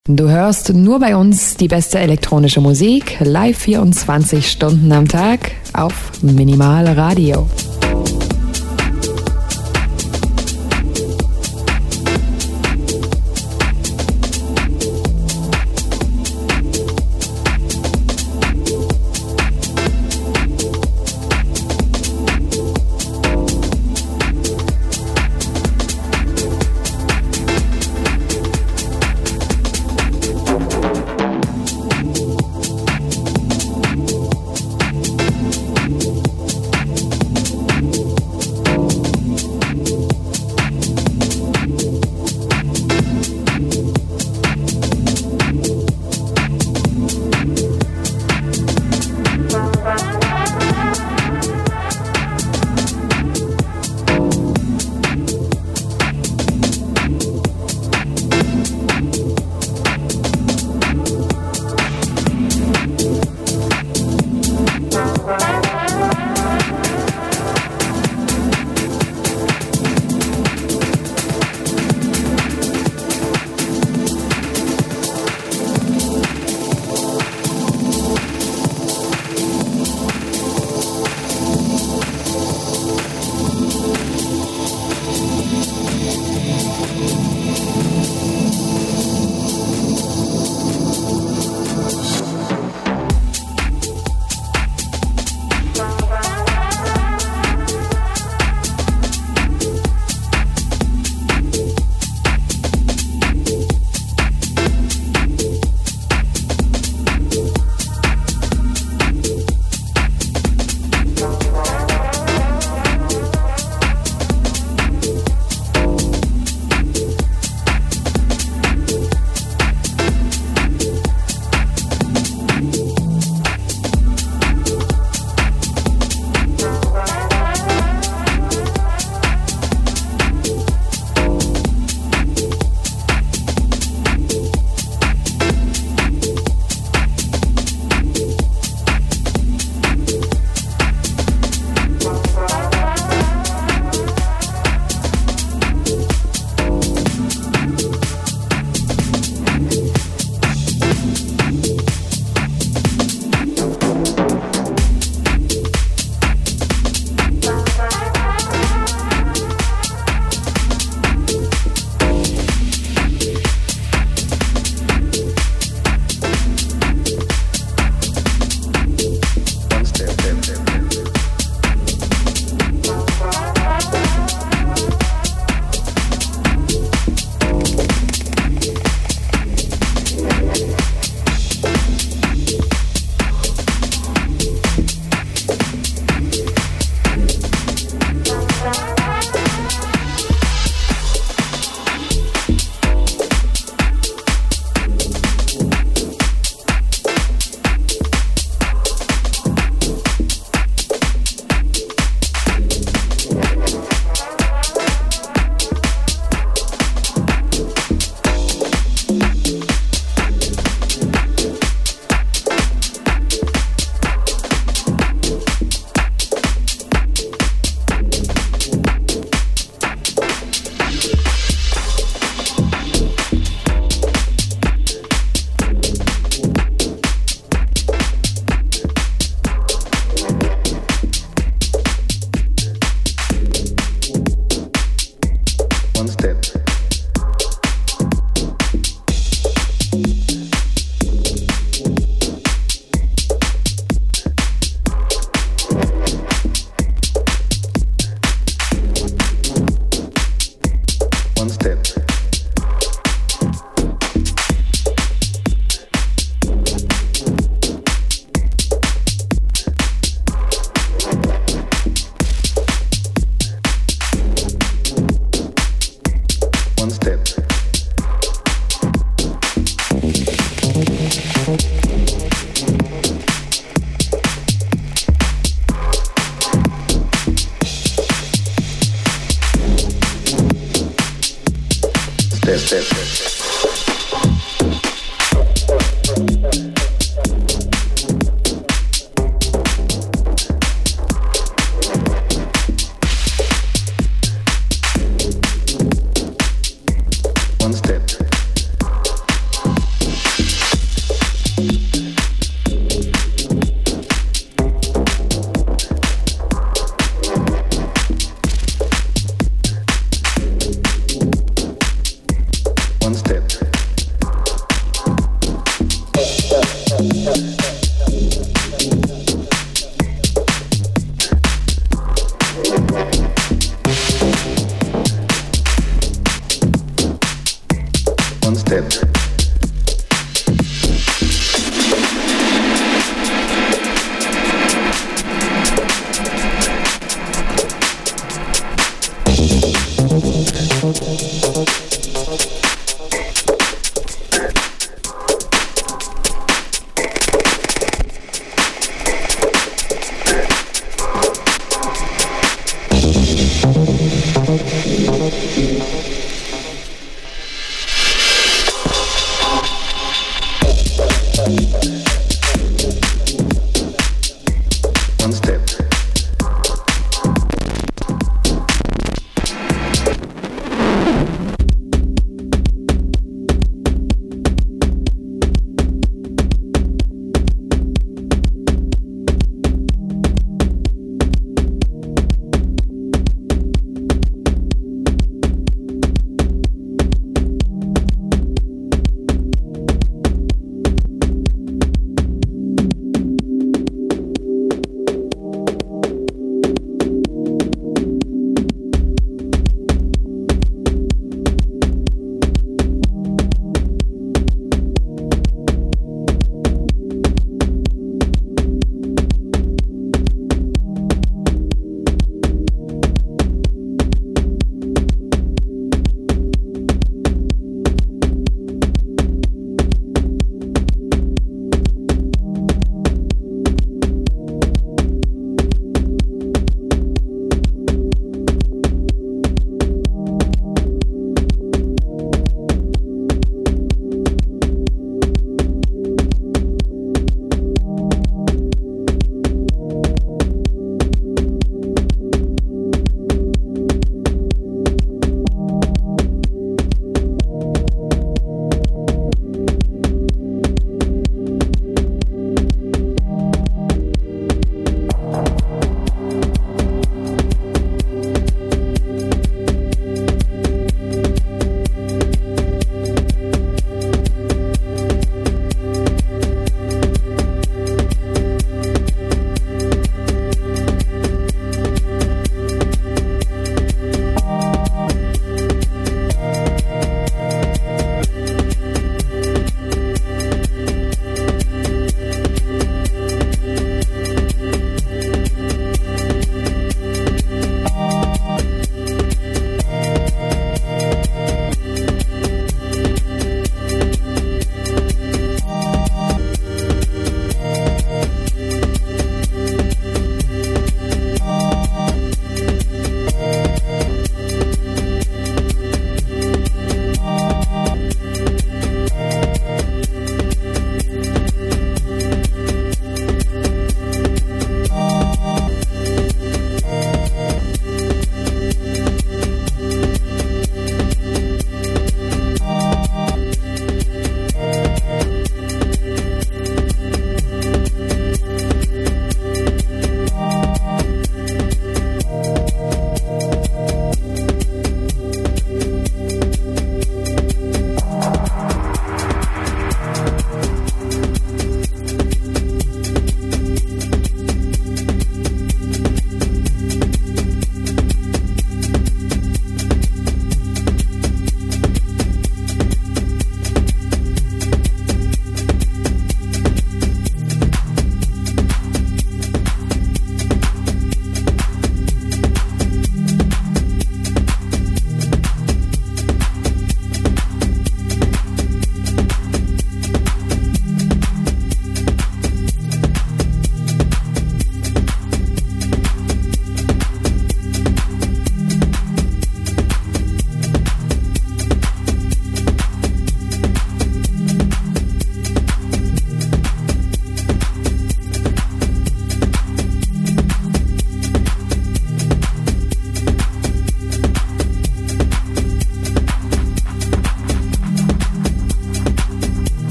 Du hörst nur bei uns die beste elektronische Musik, live 24 Stunden am Tag auf Minimal Radio.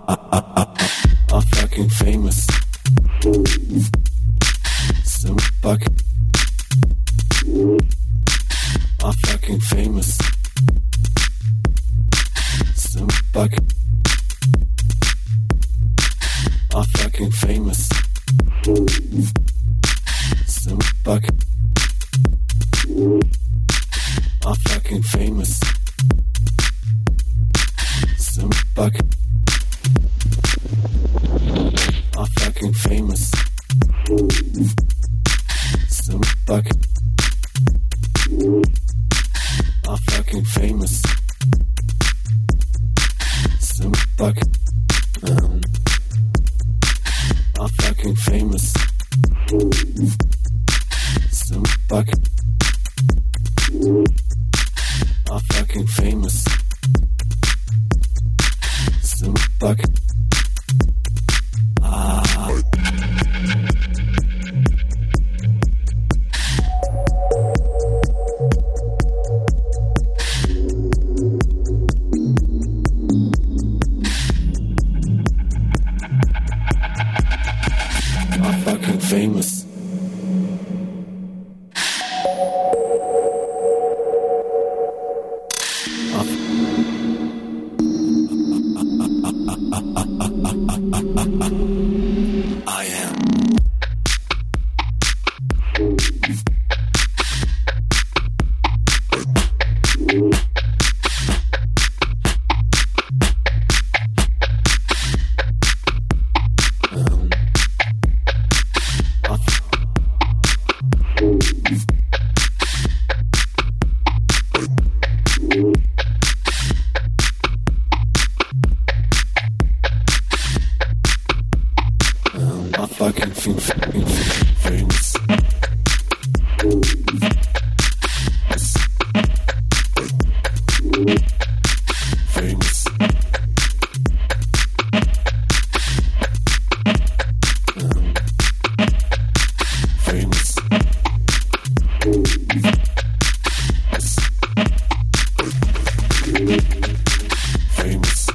I'm fucking famous. Some bucket. I'm fucking famous. Some bucket. I'm fucking famous. Some bucket. I'm fucking famous. Some bucket. I'm fucking famous. Some bucket. I'm fucking famous. Some bucket. I'm fucking famous. Some bucket. I'm fucking famous. Some bucket. I'm fucking famous. I am. I'm fucking famous. Famous. Famous. Famous.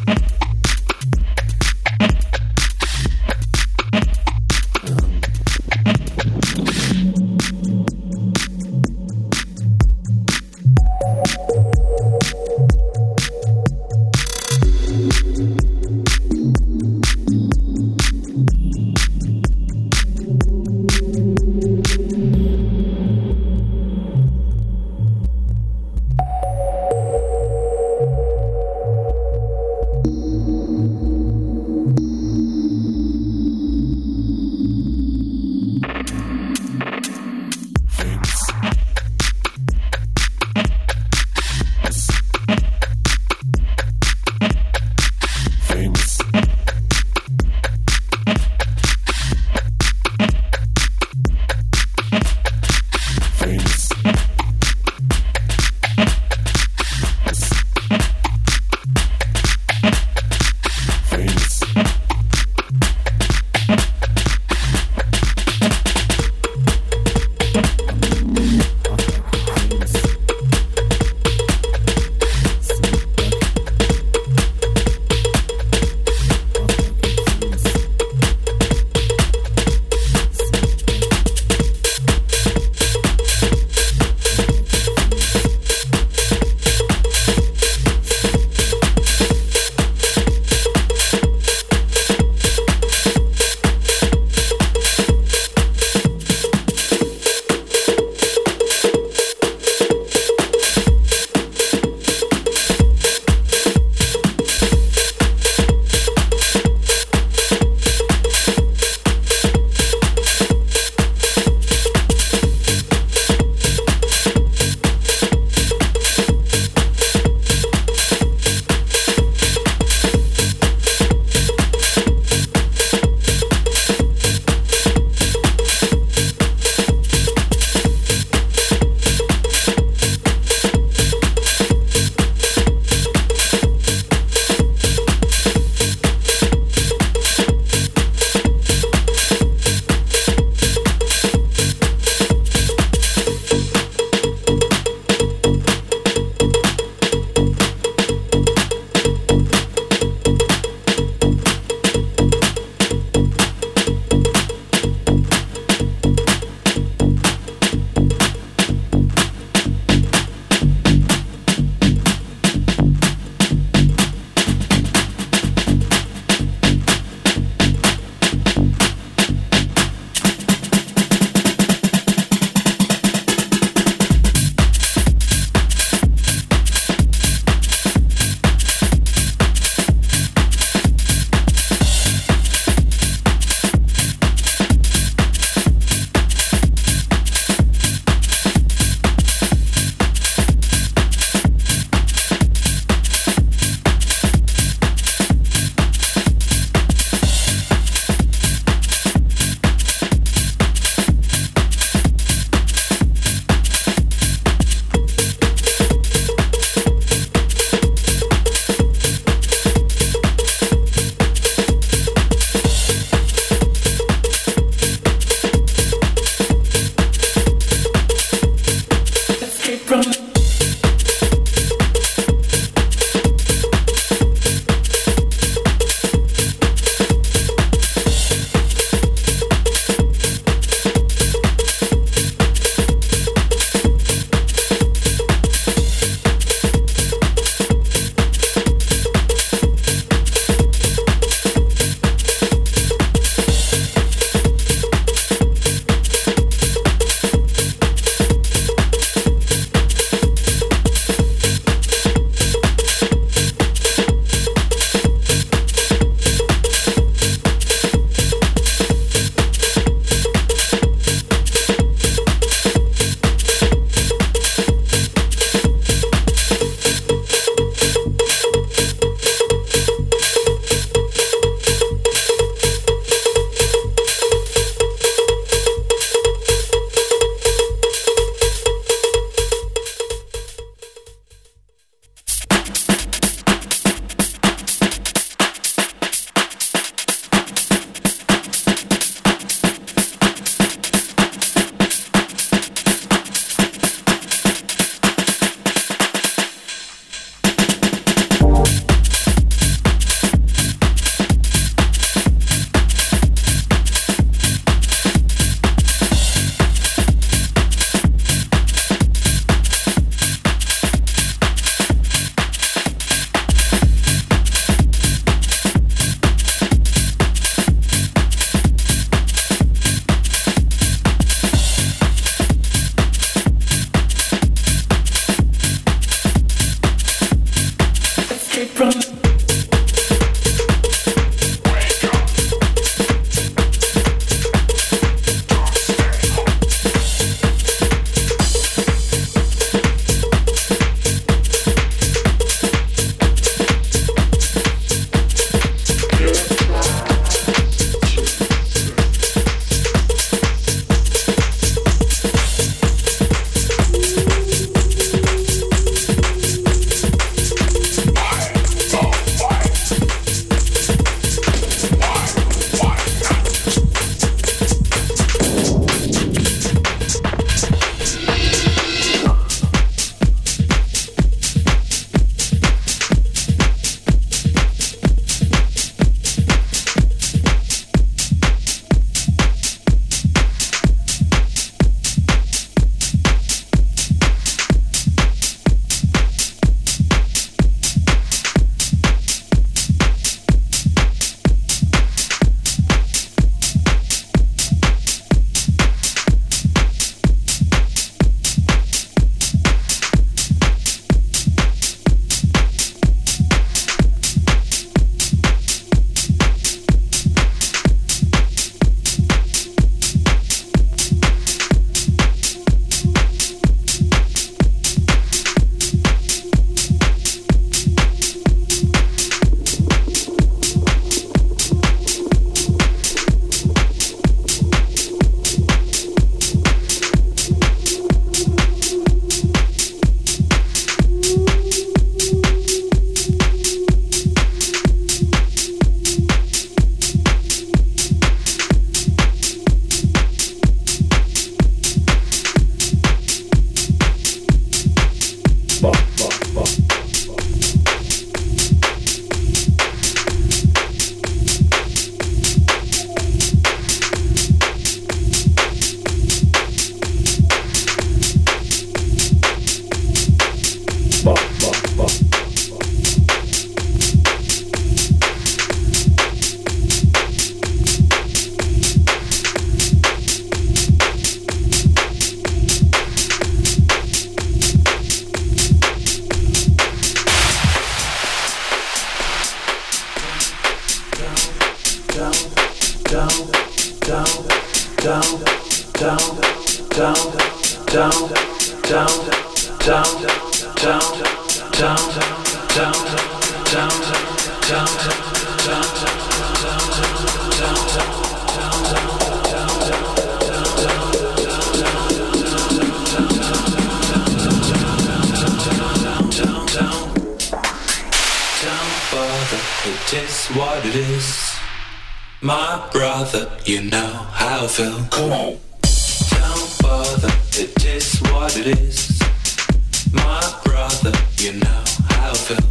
It is what it is, my brother, you know how I feel. Come on. Don't bother, it is what it is, my brother, you know how I feel.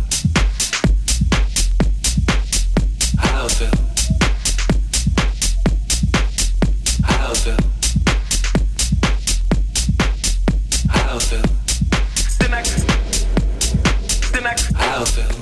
How I feel. How I feel. How I feel. How I feel.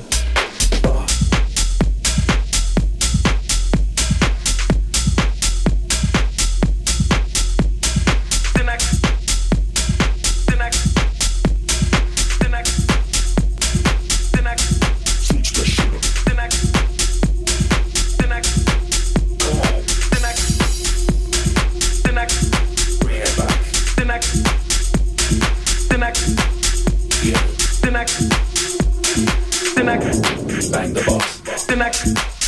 Bang the boss. The next,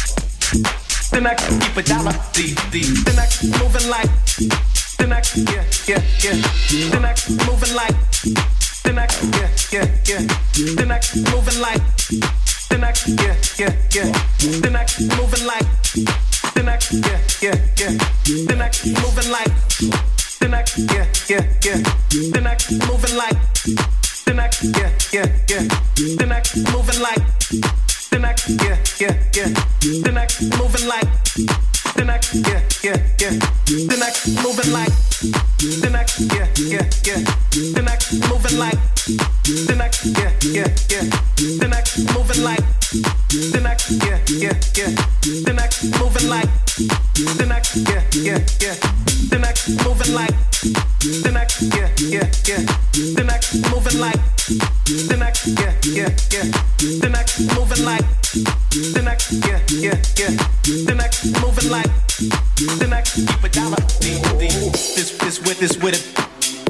keep a dollar. The next, moving like. The next, yeah. The next, moving like. The next, yeah. The next, moving like. The next, yeah. The next, moving like. The next, yeah. The next, moving like. The next, yeah. The next, moving like. The next, yeah. The next, moving like. The next, yeah. The next, moving like. The next, yeah. The next, moving like. The next, yeah. The next, moving like. The next, yeah. The next, moving like. The next, yeah. The next, moving like. The next, yeah. The next, moving like. The next, yeah. The next, moving like. The next, yeah. The next, moving like. The next, yeah. The next, moving like. The next, keep a dollar. This with it. With it.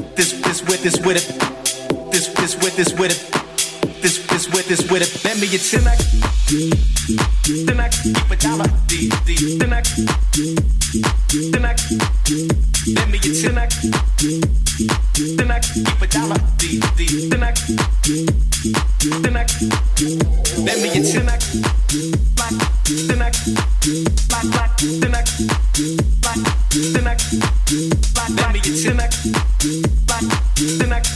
Let me get the next. The next, keep a dollar. The next. The next. Let me get the next. The next, keep a dollar. The next. The next. Let me get the next. Black. The next. Black. The next. Black. The next. Black. Let me get the next. Black. The next.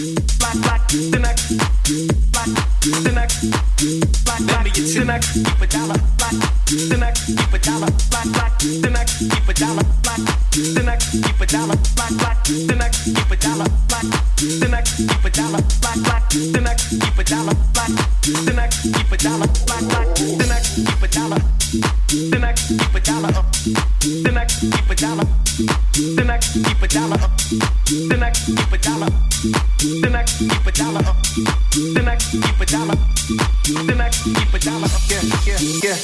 Black. The next. Black. The next. Black. Let me get the next. Keep a dollar. Black. The next. Keep a dollar. Black. The next. Keep a dollar. Black. The next. Keep a dollar. Black. The next. Keep a dollar. Black. The next. Keep a dollar. Black. The next. Keep a dollar. Black. The next. Keep a dollar. Black. The next. Keep a dollar. The next. Keep a dollar. The next. Keep a dollar. The next. Keep a dollar. The next. Keep a dollar. The next. Keep a dollar. The next. Keep a dollar. The next. Keep a dollar. Yeah.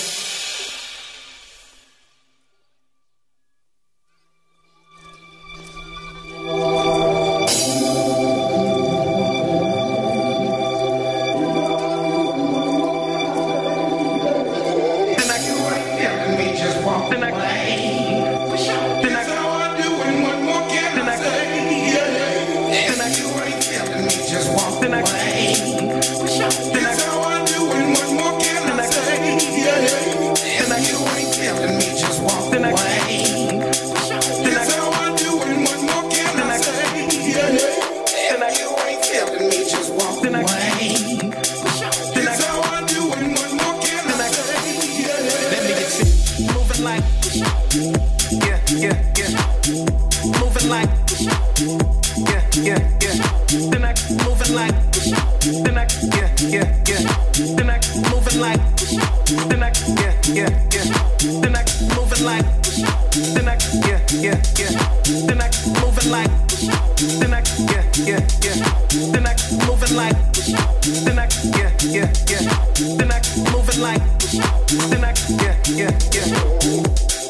The next,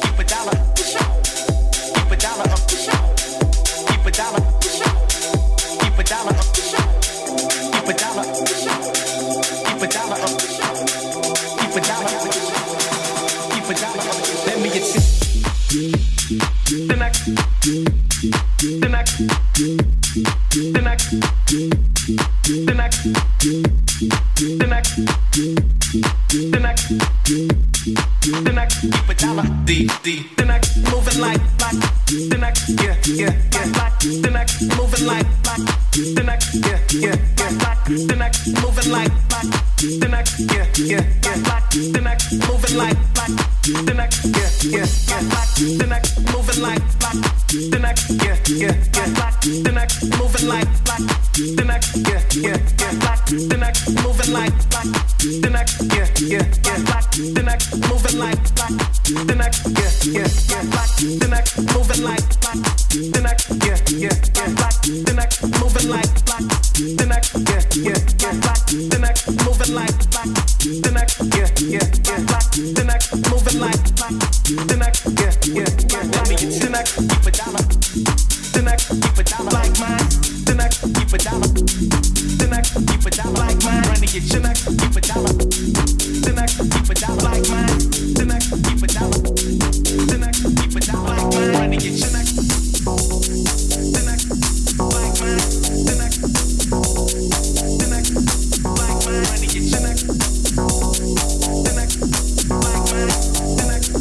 keep a dollar. Let me get sick. Then I keep a dollar. Then I moving like then I yeah then I moving like then I yeah then I moving like then I yeah then I moving like then I yeah then I moving like then I yeah then I moving like then I yeah then I moving like then I yeah then I moving like then I yeah then I moving like then I yeah then I moving like then I yeah then I moving like then I yeah then I moving like then I yeah then I keep a dollar then I keep a dollar like mine then I keep a dollar then I keep a dollar like mine trying to get then I keep a dollar then I keep a dollar like mine then I keep a dollar then I keep a dollar like mine trying to get then I like mine then I like mine trying to get then I like mine then I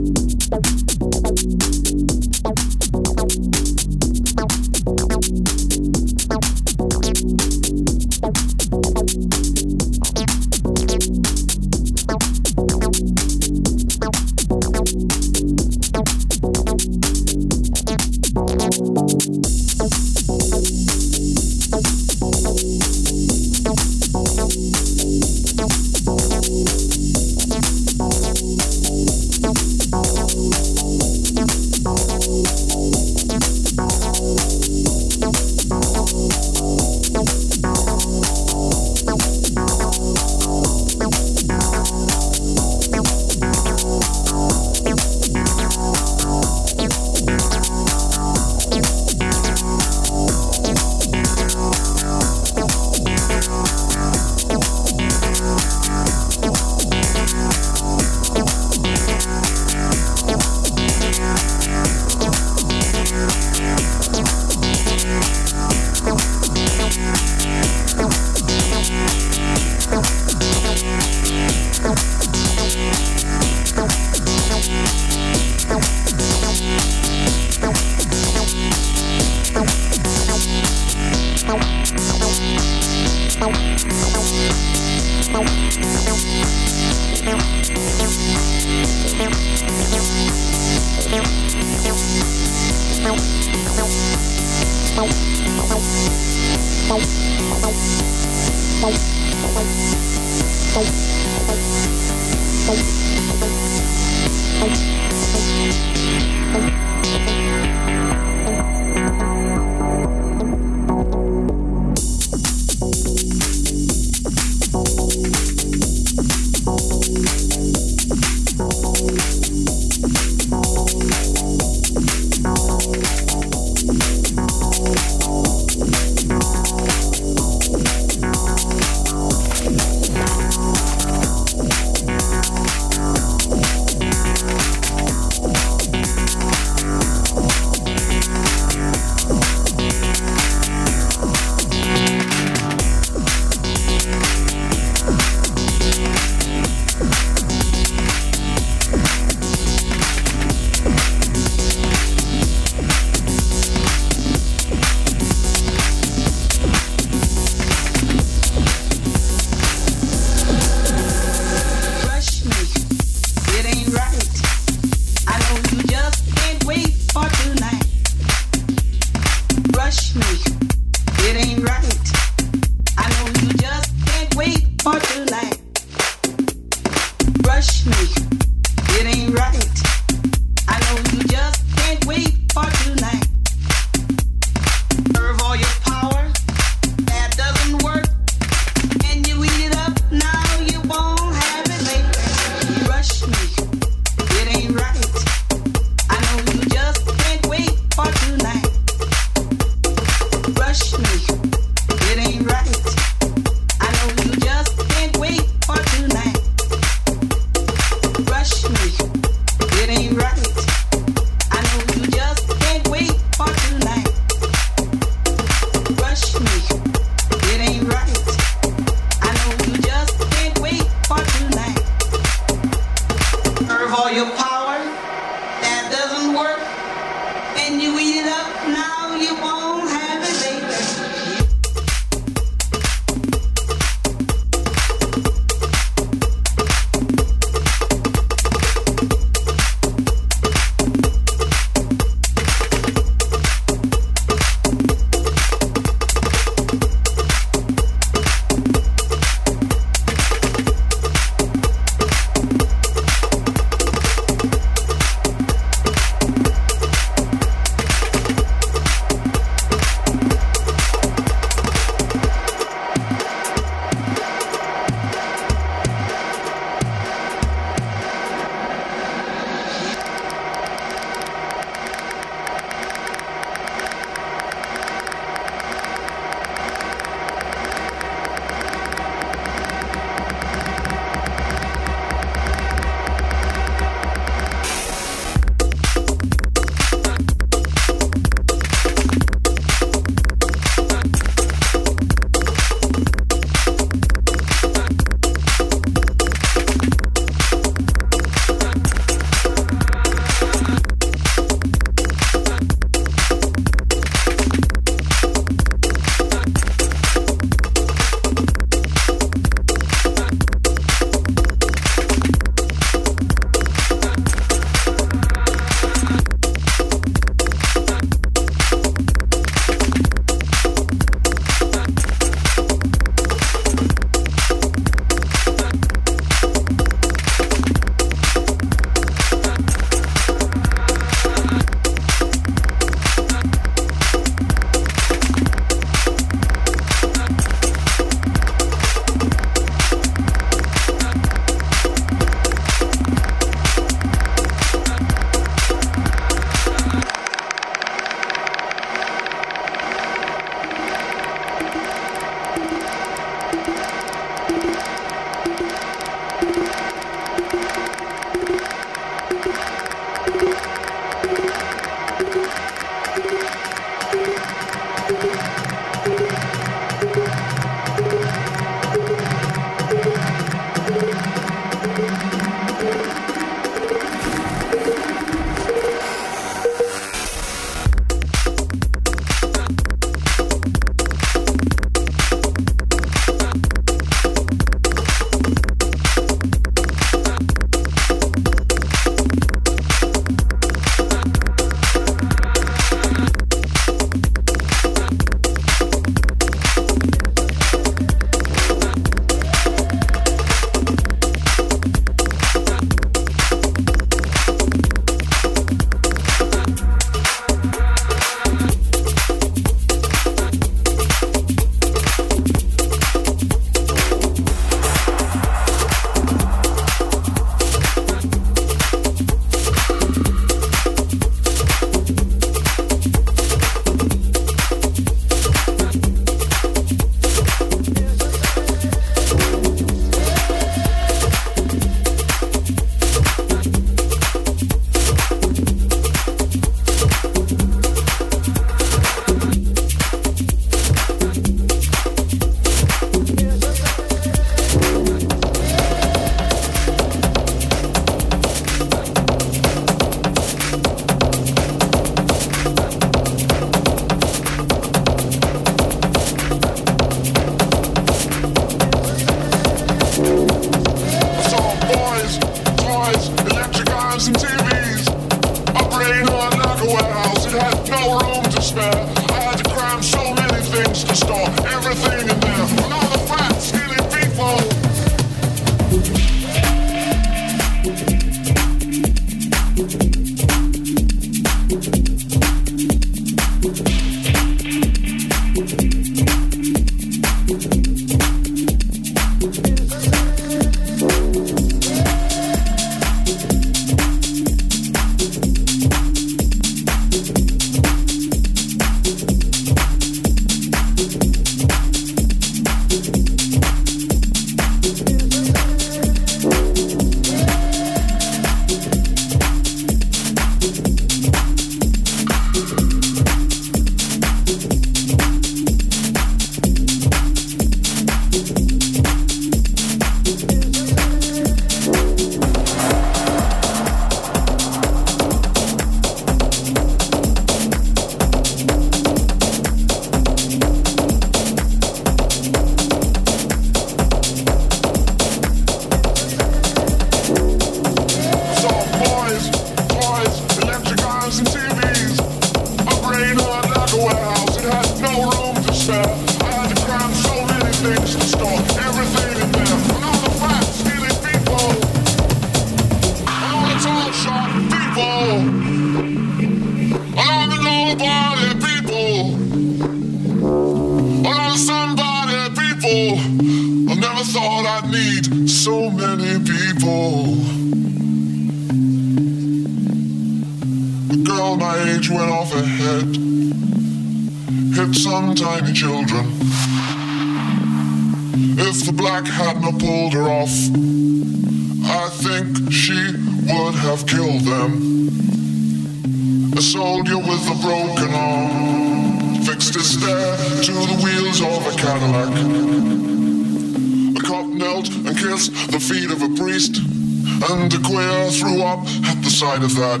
Of that,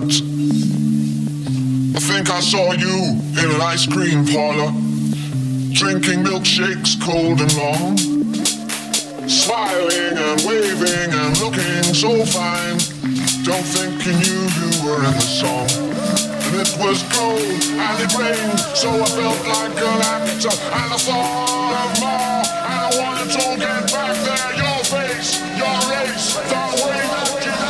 I think I saw you in an ice cream parlor, drinking milkshakes cold and long, smiling and waving and looking so fine. Don't think you knew you were in the song. And it was cold and it rained, so I felt like an actor. And I thought of more, and I wanted to get back there. Your face, your race, the way that you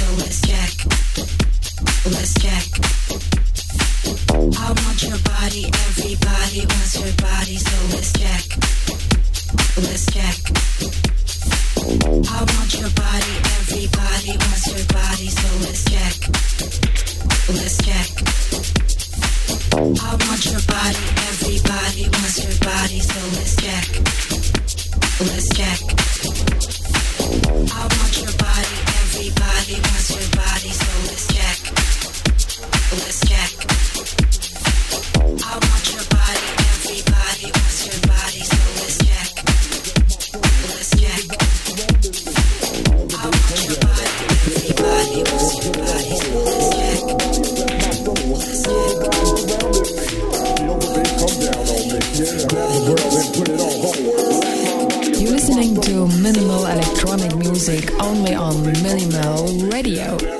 let's check. Let's check. I want your body, everybody wants your body, so let's check. Let's check. I want your body, everybody wants your body, so let's check. Let's check. I want your body, everybody wants your body, so let's check. Let's check. I want your body, everybody wants your body, so let's check. Let's check. I want your body, everybody wants your body, so let's check. Let's check. I want your body, everybody wants your body, so let's check. Let's check. You're listening to minimal electronic music only on Minimal Radio.